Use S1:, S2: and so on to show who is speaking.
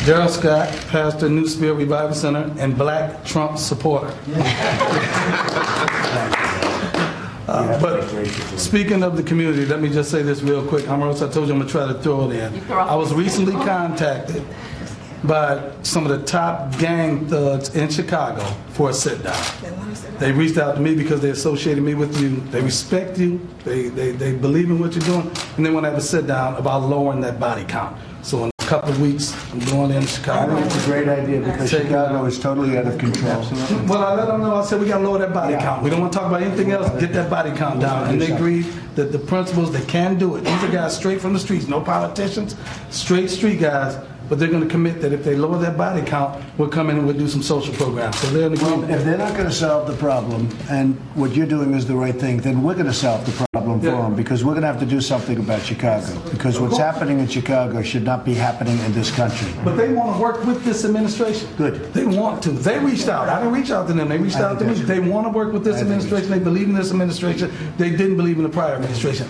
S1: Darrell Scott, pastor, New Spirit Revival Center, and Black Trump supporter. But speaking of the community, let me just say this real quick. Omarosa, I told you I'm going to try to throw it in. I was recently contacted by some of the top gang thugs in Chicago for a sit-down. They reached out to me because they associated me with you. They respect you. They believe in what you're doing. And they want to have a sit-down about lowering that body count. So in a couple of weeks, I'm going in Chicago.
S2: I think it's a great idea because Chicago is totally out of control.
S1: Well, I let them know. I said, we got to lower that body count. We don't want to talk about anything else. Get that body count down. And they agreed that the principals, they can do it. These are guys straight from the streets, no politicians, straight street guys. But they're going to commit that if they lower their body count, we'll come in and we'll do some social programs. So they're in agreement.
S2: Well, if they're not going to solve the problem, and what you're doing is the right thing, then we're going to solve the problem for them, because we're going to have to do something about Chicago. Because what's happening in Chicago should not be happening in this country.
S1: But they want to work with this administration.
S2: Good.
S1: They want to. They reached out. I didn't reach out to them. They reached out to me. They want to work with this administration. They believe in this administration. They didn't believe in the prior administration.